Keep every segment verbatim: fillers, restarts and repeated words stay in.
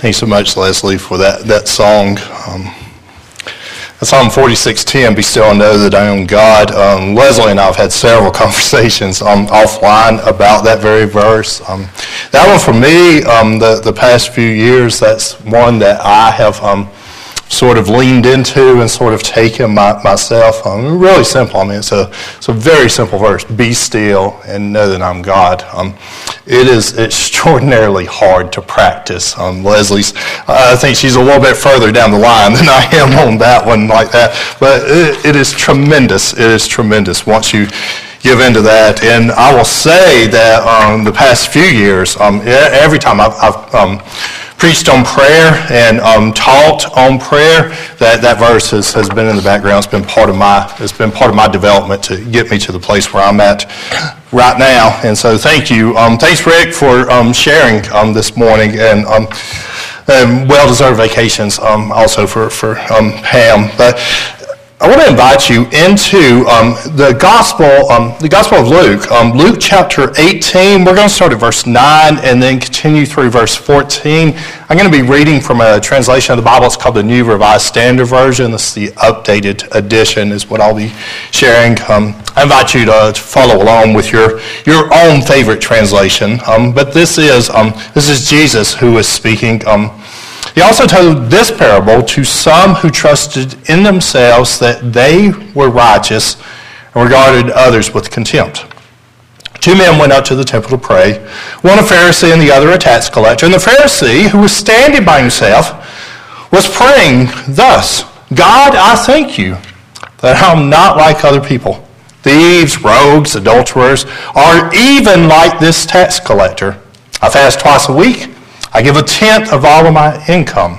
Thanks so much, Leslie, for that, that song. Um, Psalm forty-six ten, be still and know that I am God. Um, Leslie and I have had several conversations um, offline about that very verse. Um, that one for me, um, the, the past few years, that's one that I have um, sort of leaned into and sort of taken my, myself. Um, really simple. I mean, it's a, it's a very simple verse. Be still and know that I'm God. Um, it is extraordinarily hard to practice. Um, Leslie's, uh, I think she's a little bit further down the line than I am on that one like that. But it, it is tremendous. It is tremendous once you give into that. And I will say that um, the past few years, um, every time I've, I've um, preached on prayer and um, taught on prayer, that, that verse has, has been in the background. It's been part of my it's been part of my development to get me to the place where I'm at right now. And so thank you. Um, thanks, Rick, for um, sharing um, this morning, and um, um, well-deserved vacations um, also for, for um, Pam. But I want to invite you into um, the Gospel, um, the Gospel of Luke, um, Luke chapter eighteen. We're going to start at verse nine and then continue through verse fourteen. I'm going to be reading from a translation of the Bible. It's called the New Revised Standard Version. This is the updated edition is what I'll be sharing. Um, I invite you to, to follow along with your, your own favorite translation. Um, but this is um, this is Jesus who is speaking. Um, He also told this parable to some who trusted in themselves that they were righteous and regarded others with contempt. Two men went up to the temple to pray, one a Pharisee and the other a tax collector. And the Pharisee, who was standing by himself, was praying thus, God, I thank you that I'm not like other people, thieves, rogues, adulterers, or even like this tax collector. I fast twice a week. I give a tenth of all of my income.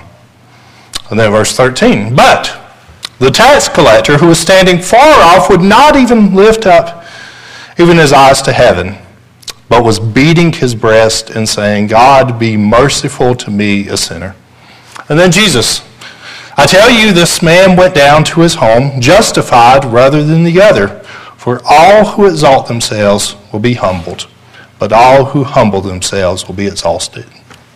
And then verse thirteen. But the tax collector who was standing far off would not even lift up even his eyes to heaven, but was beating his breast and saying, God, be merciful to me, a sinner. And then Jesus, I tell you, this man went down to his home justified rather than the other. For all who exalt themselves will be humbled, but all who humble themselves will be exalted.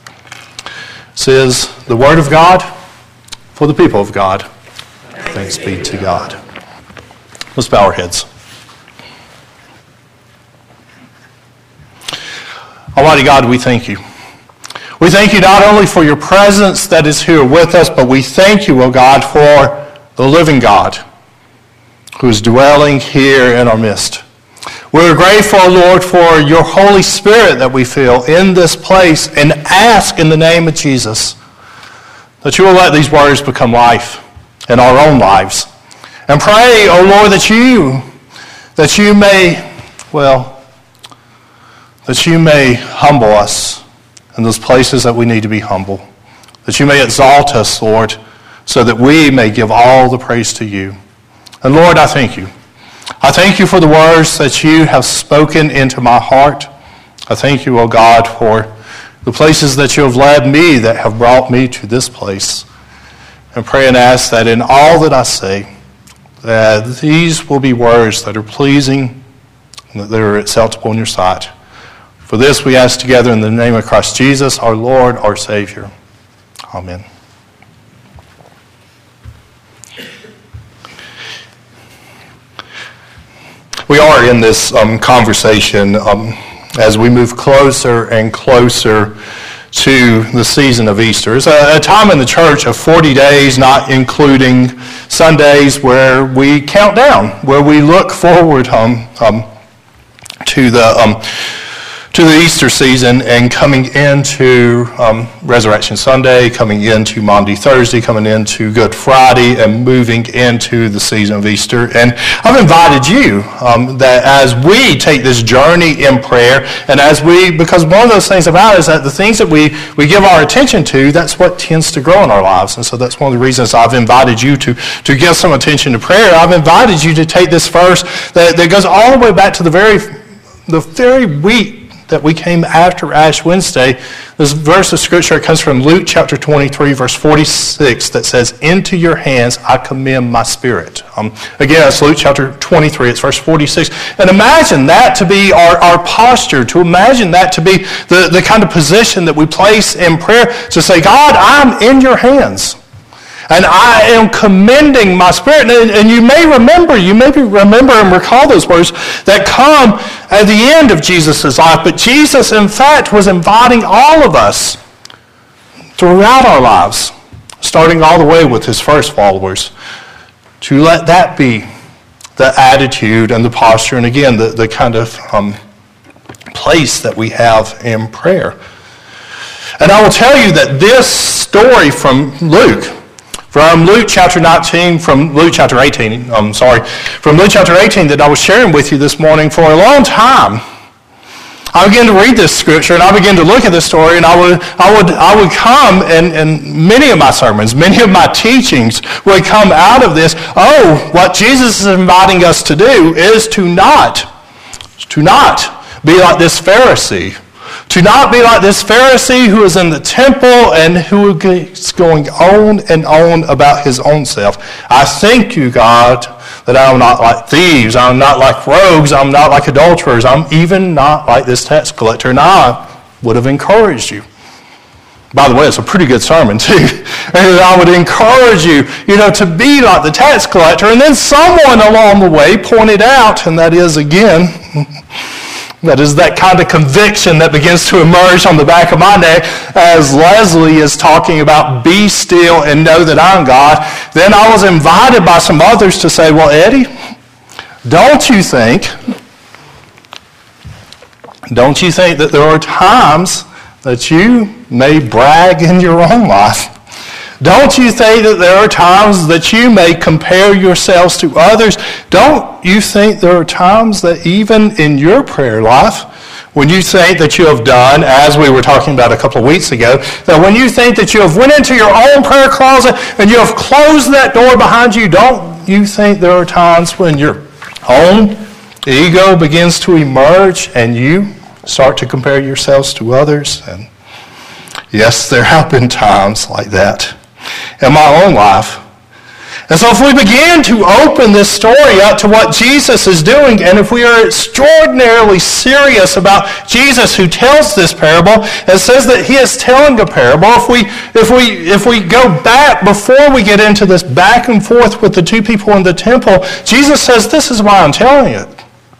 This is the word of God for the people of God. Thanks be to God. Let's bow our heads. Almighty God, we thank you. We thank you not only for your presence that is here with us, but we thank you, O God, for the living God who is dwelling here in our midst. We're grateful, Lord, for your Holy Spirit that we feel in this place, and ask in the name of Jesus that you will let these words become life in our own lives. And pray, O Lord, that you, that you may, well, that you may humble us in those places that we need to be humble. That you may exalt us, Lord, so that we may give all the praise to you. And Lord, I thank you. I thank you for the words that you have spoken into my heart. I thank you, O God, for the places that you have led me that have brought me to this place. And pray and ask that in all that I say, that these will be words that are pleasing and that they are acceptable in your sight. For this we ask together in the name of Christ Jesus, our Lord, our Savior. Amen. We are in this um, conversation um, as we move closer and closer to the season of Easter. It's a, a time in the church of forty days, not including Sundays, where we count down, where we look forward um, um, to the um, to the Easter season and coming into um, Resurrection Sunday, coming into Maundy Thursday, coming into Good Friday, and moving into the season of Easter. And I've invited you um, that as we take this journey in prayer, and as we, because one of those things about it is that the things that we, we give our attention to, that's what tends to grow in our lives. And so that's one of the reasons I've invited you to, to give some attention to prayer. I've invited you to take this verse that, that goes all the way back to the very, the very week that we came after Ash Wednesday, this verse of Scripture comes from Luke chapter twenty-three, verse forty-six, that says, "Into your hands I commend my spirit." Um, again, it's Luke chapter twenty-three, it's verse forty-six. And imagine that to be our, our posture, to imagine that to be the, the kind of position that we place in prayer, to say, God, I'm in your hands. And I am commending my spirit. And, and you may remember, you may remember and recall those words that come at the end of Jesus' life. But Jesus, in fact, was inviting all of us throughout our lives, starting all the way with his first followers, to let that be the attitude and the posture, and again, the, the kind of um, place that we have in prayer. And I will tell you that this story from Luke, From Luke chapter nineteen, from Luke chapter eighteen, I'm sorry, from Luke chapter eighteen that I was sharing with you this morning, for a long time, I began to read this scripture and I began to look at this story, and I would, I would, I would come, and, and many of my sermons, many of my teachings would come out of this. Oh, what Jesus is inviting us to do is to not, to not be like this Pharisee. To not be like this Pharisee who is in the temple and who is going on and on about his own self. I thank you, God, that I'm not like thieves. I'm not like rogues. I'm not like adulterers. I'm even not like this tax collector. And I would have encouraged you. By the way, it's a pretty good sermon, too. And I would encourage you, you know, to be like the tax collector. And then someone along the way pointed out, and that is, again, that is that kind of conviction that begins to emerge on the back of my neck as Leslie is talking about be still and know that I'm God. Then I was invited by some others to say, well, Eddie, don't you think, don't you think that there are times that you may brag in your own life? Don't you think that there are times that you may compare yourselves to others? Don't you think there are times that even in your prayer life, when you think that you have done, as we were talking about a couple of weeks ago, that when you think that you have went into your own prayer closet and you have closed that door behind you, don't you think there are times when your own ego begins to emerge and you start to compare yourselves to others? And yes, there have been times like that in my own life. And so if we begin to open this story up to what Jesus is doing, and if we are extraordinarily serious about Jesus who tells this parable and says that he is telling a parable, if we if we if we go back before we get into this back and forth with the two people in the temple, Jesus says, this is why I'm telling it.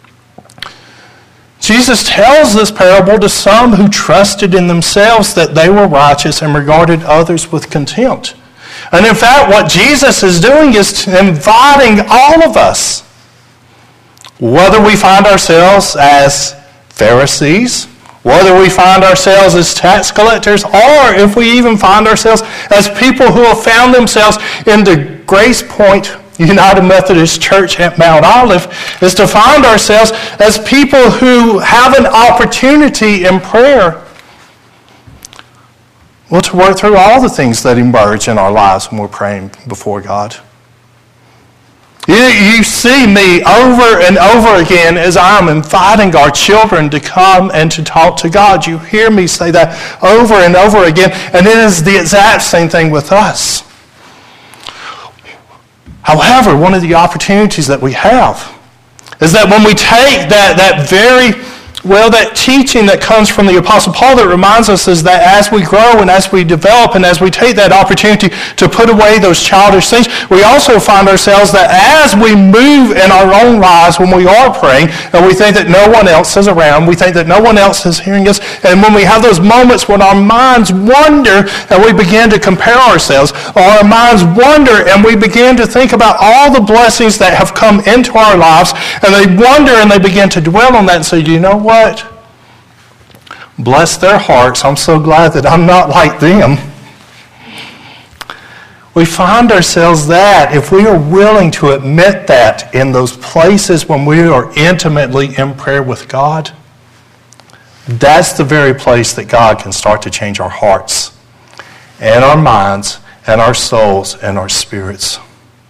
Jesus tells this parable to some who trusted in themselves that they were righteous and regarded others with contempt. And in fact, what Jesus is doing is inviting all of us, whether we find ourselves as Pharisees, whether we find ourselves as tax collectors, or if we even find ourselves as people who have found themselves in the Grace Point United Methodist Church at Mount Olive, is to find ourselves as people who have an opportunity in prayer, well, to work through all the things that emerge in our lives when we're praying before God. You, you see me over and over again as I'm inviting our children to come and to talk to God. You hear me say that over and over again, and it is the exact same thing with us. However, one of the opportunities that we have is that when we take that, that very, well, that teaching that comes from the Apostle Paul that reminds us is that as we grow and as we develop and as we take that opportunity to put away those childish things, we also find ourselves that as we move in our own lives when we are praying and we think that no one else is around, we think that no one else is hearing us, and when we have those moments when our minds wander and we begin to compare ourselves, or our minds wander and we begin to think about all the blessings that have come into our lives, and they wonder and they begin to dwell on that and say, you know what? What? Bless their hearts. I'm so glad that I'm not like them. We find ourselves that if we are willing to admit that in those places when we are intimately in prayer with God, that's the very place that God can start to change our hearts and our minds and our souls and our spirits.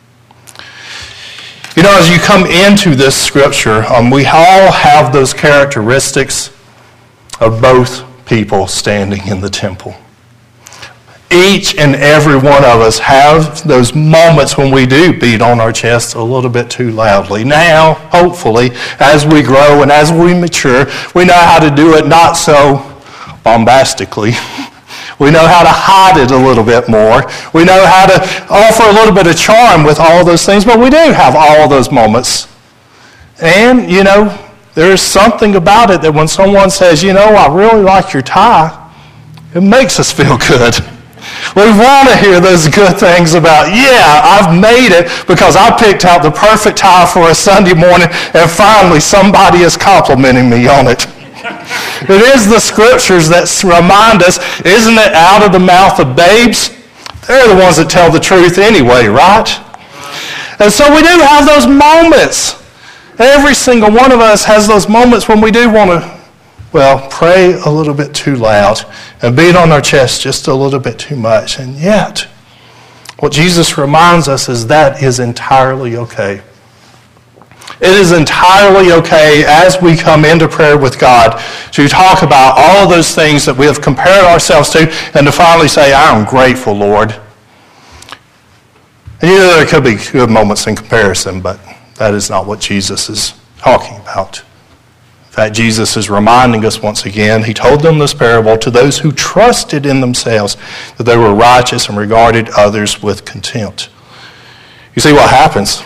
You know, as you come into this scripture, um, we all have those characteristics of both people standing in the temple. Each and every one of us have those moments when we do beat on our chest a little bit too loudly. Now, hopefully, as we grow and as we mature, we know how to do it not so bombastically. We know how to hide it a little bit more. We know how to offer a little bit of charm with all those things, but we do have all those moments. And, you know, there's something about it that when someone says, you know, I really like your tie, it makes us feel good. We want to hear those good things about, yeah, I've made it because I picked out the perfect tie for a Sunday morning and finally somebody is complimenting me on it. It is the scriptures that remind us, isn't it out of the mouth of babes? They're the ones that tell the truth anyway, right? And so we do have those moments. Every single one of us has those moments when we do want to, well, pray a little bit too loud and beat on our chest just a little bit too much. And yet, what Jesus reminds us is that is entirely okay. It is entirely okay as we come into prayer with God to talk about all of those things that we have compared ourselves to and to finally say, I am grateful, Lord. And you know, there could be good moments in comparison, but that is not what Jesus is talking about. In fact, Jesus is reminding us once again, he told them this parable to those who trusted in themselves that they were righteous and regarded others with contempt. You see what happens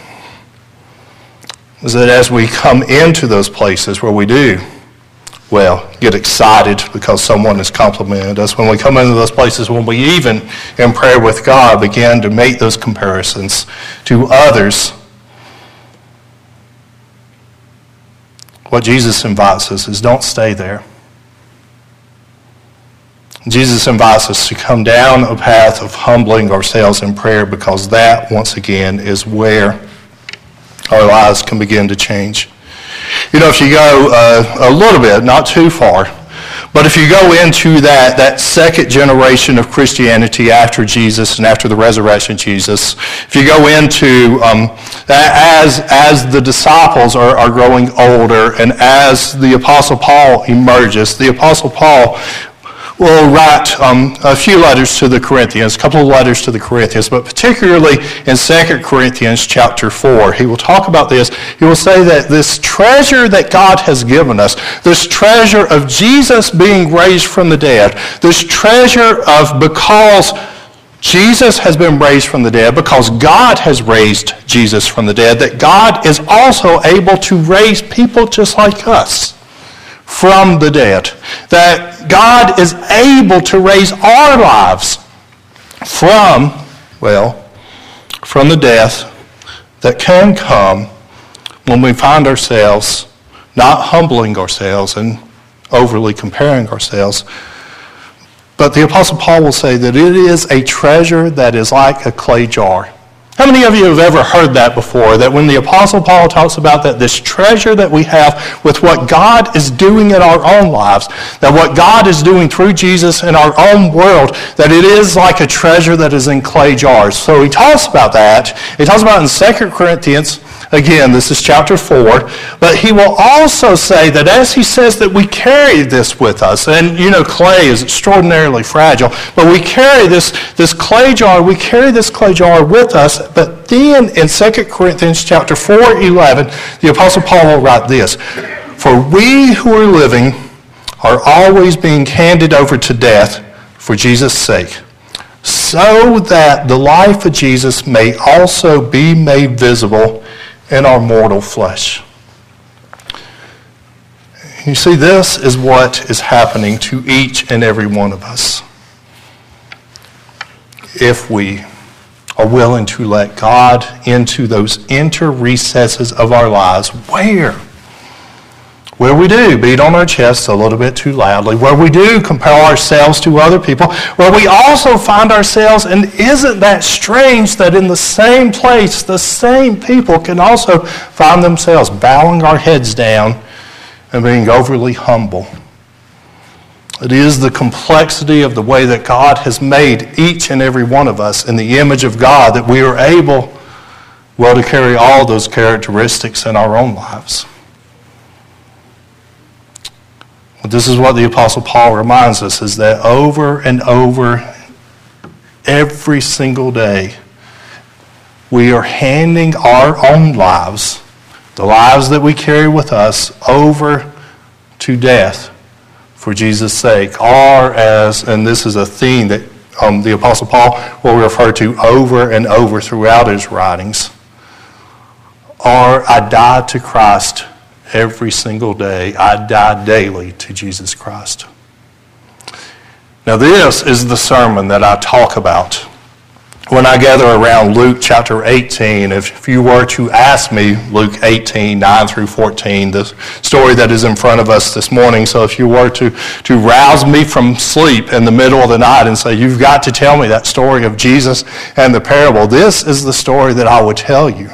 is that as we come into those places where we do, well, get excited because someone has complimented us, when we come into those places, when we even in prayer with God begin to make those comparisons to others, what Jesus invites us is don't stay there. Jesus invites us to come down a path of humbling ourselves in prayer because that, once again, is where our lives can begin to change. You know, if you go uh, a little bit, not too far, but if you go into that, that second generation of Christianity after Jesus and after the resurrection of Jesus, if you go into, um, as, as the disciples are, are growing older and as the Apostle Paul emerges, the Apostle Paul will write um, a few letters to the Corinthians, a couple of letters to the Corinthians, but particularly in Second Corinthians chapter four, he will talk about this. He will say that this treasure that God has given us, this treasure of Jesus being raised from the dead, this treasure of because Jesus has been raised from the dead, because God has raised Jesus from the dead, that God is also able to raise people just like us from the dead. That God is able to raise our lives from, well, from the death that can come when we find ourselves not humbling ourselves and overly comparing ourselves. But the Apostle Paul will say that it is a treasure that is like a clay jar. How many of you have ever heard that before? That when the Apostle Paul talks about that this treasure that we have with what God is doing in our own lives, that what God is doing through Jesus in our own world, that it is like a treasure that is in clay jars. So he talks about that. He talks about it in Second Corinthians. Again, this is chapter four. But he will also say that as he says that we carry this with us, and you know clay is extraordinarily fragile, but we carry this, this clay jar, we carry this clay jar with us. But then in Second Corinthians chapter four, eleven, the Apostle Paul will write this: For we who are living are always being handed over to death for Jesus' sake, so that the life of Jesus may also be made visible in our mortal flesh. You see, this is what is happening to each and every one of us if we are willing to let God into those inner recesses of our lives where where we do beat on our chests a little bit too loudly, where we do compare ourselves to other people, where we also find ourselves, and isn't that strange that in the same place, the same people can also find themselves bowing our heads down and being overly humble. It is the complexity of the way that God has made each and every one of us in the image of God that we are able, well, to carry all those characteristics in our own lives. But this is what the Apostle Paul reminds us, is that over and over, every single day, we are handing our own lives, the lives that we carry with us, over to death for Jesus' sake. Or as, and this is a theme that um, the Apostle Paul will refer to over and over throughout his writings, or I die to Christ every single day. I die daily to Jesus Christ. Now this is the sermon that I talk about when I gather around Luke chapter eighteen. If you were to ask me, Luke eighteen, nine through fourteen, the story that is in front of us this morning. So if you were to, to rouse me from sleep in the middle of the night and say, you've got to tell me that story of Jesus and the parable, this is the story that I would tell you.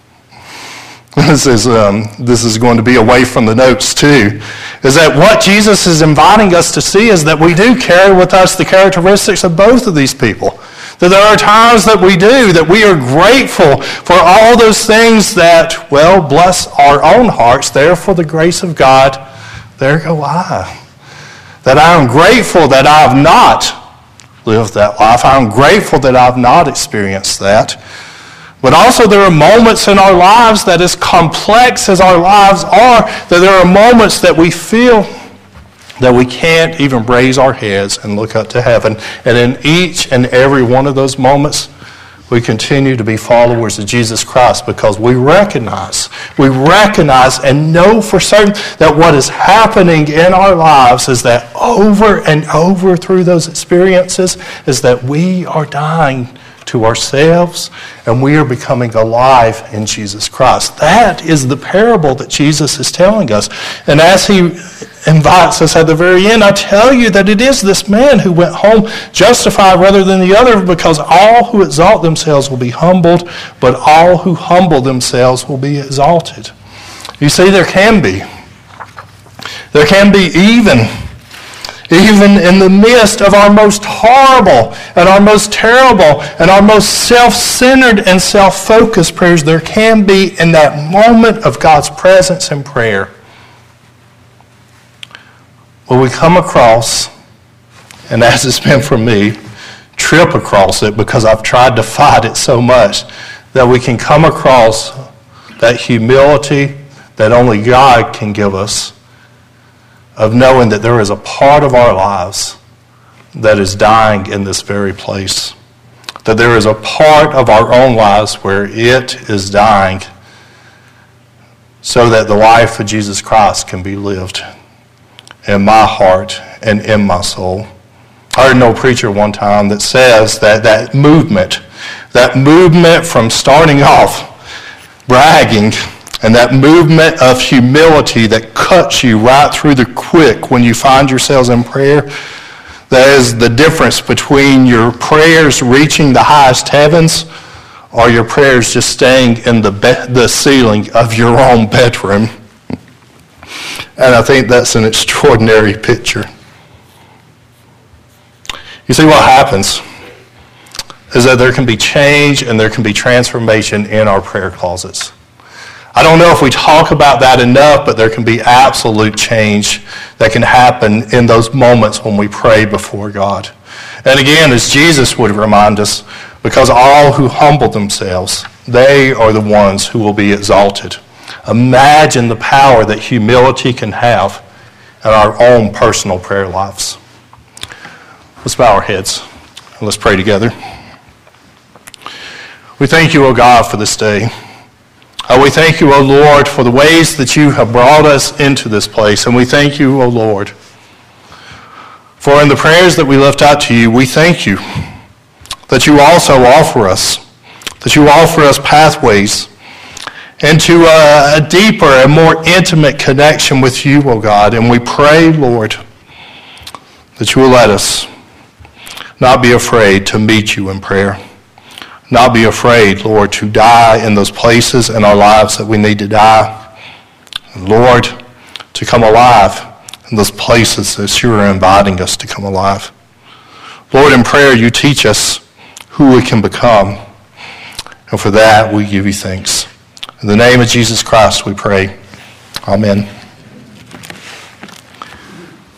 This is um, this is going to be away from the notes too, is that what Jesus is inviting us to see is that we do carry with us the characteristics of both of these people. That there are times that we do, that we are grateful for all those things that, well, bless our own hearts. There, for the grace of God, there go I. That I am grateful that I have not lived that life. I am grateful that I have not experienced that. But also there are moments in our lives that, as complex as our lives are, that there are moments that we feel that we can't even raise our heads and look up to heaven. And in each and every one of those moments, we continue to be followers of Jesus Christ because we recognize, we recognize and know for certain that what is happening in our lives is that over and over through those experiences is that we are dying to ourselves, and we are becoming alive in Jesus Christ. That is the parable that Jesus is telling us. And as he invites us at the very end, I tell you that it is this man who went home justified rather than the other, because all who exalt themselves will be humbled, but all who humble themselves will be exalted. You see, there can be. There can be even Even in the midst of our most horrible and our most terrible and our most self-centered and self-focused prayers, there can be in that moment of God's presence in prayer where we come across, and as it's been for me, trip across it because I've tried to fight it so much, that we can come across that humility that only God can give us, of knowing that there is a part of our lives that is dying in this very place. That there is a part of our own lives where it is dying so that the life of Jesus Christ can be lived in my heart and in my soul. I heard an old preacher one time that says that that movement, that movement from starting off bragging, and that movement of humility that cuts you right through the quick when you find yourselves in prayer, that is the difference between your prayers reaching the highest heavens or your prayers just staying in the be- the ceiling of your own bedroom. And I think that's an extraordinary picture. You see, what happens is that there can be change and there can be transformation in our prayer closets. I don't know if we talk about that enough, but there can be absolute change that can happen in those moments when we pray before God. And again, as Jesus would remind us, because all who humble themselves, they are the ones who will be exalted. Imagine the power that humility can have in our own personal prayer lives. Let's bow our heads and let's pray together. We thank you, O God, for this day. Oh, we thank you, O Lord, for the ways that you have brought us into this place. And we thank you, O Lord, for in the prayers that we lift out to you, we thank you that you also offer us, that you offer us pathways into a, a deeper and more intimate connection with you, O God. And we pray, Lord, that you will let us not be afraid to meet you in prayer. Not be afraid, Lord, to die in those places in our lives that we need to die. And Lord, to come alive in those places that you are inviting us to come alive. Lord, in prayer, you teach us who we can become. And for that, we give you thanks. In the name of Jesus Christ, we pray. Amen.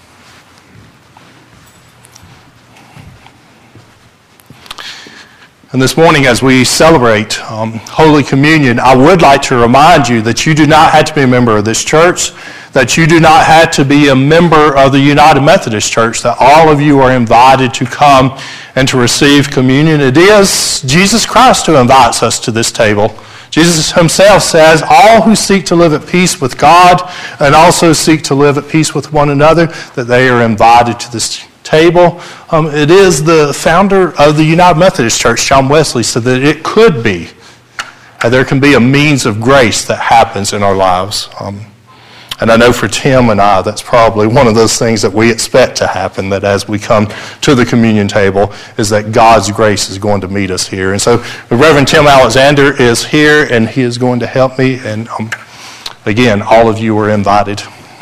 And this morning, as we celebrate um, Holy Communion, I would like to remind you that you do not have to be a member of this church, that you do not have to be a member of the United Methodist Church, that all of you are invited to come and to receive communion. It is Jesus Christ who invites us to this table. Jesus himself says, all who seek to live at peace with God and also seek to live at peace with one another, that they are invited to this table. Um, it is the founder of the United Methodist Church, John Wesley, said that it could be, uh, there can be a means of grace that happens in our lives. Um, and I know for Tim and I, that's probably one of those things that we expect to happen, that as we come to the communion table, is that God's grace is going to meet us here. And so Reverend Tim Alexander is here, and he is going to help me. And um, again, all of you are invited.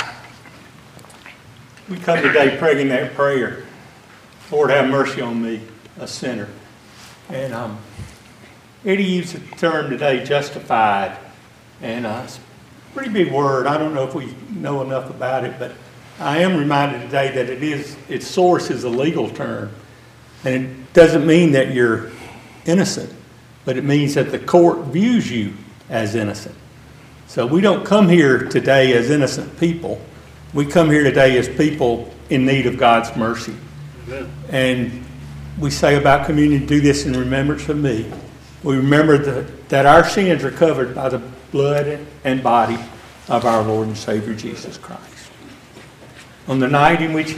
We come today praying that prayer, Lord, have mercy on me, a sinner. And um, Eddie used the term today, justified. And uh, it's a pretty big word. I don't know if we know enough about it, but I am reminded today that it is, its source is a legal term. And it doesn't mean that you're innocent, but it means that the court views you as innocent. So we don't come here today as innocent people. We come here today as people in need of God's mercy. Amen. And we say about communion, do this in remembrance of me. We remember that, that our sins are covered by the blood and body of our Lord and Savior Jesus Christ. On the night in which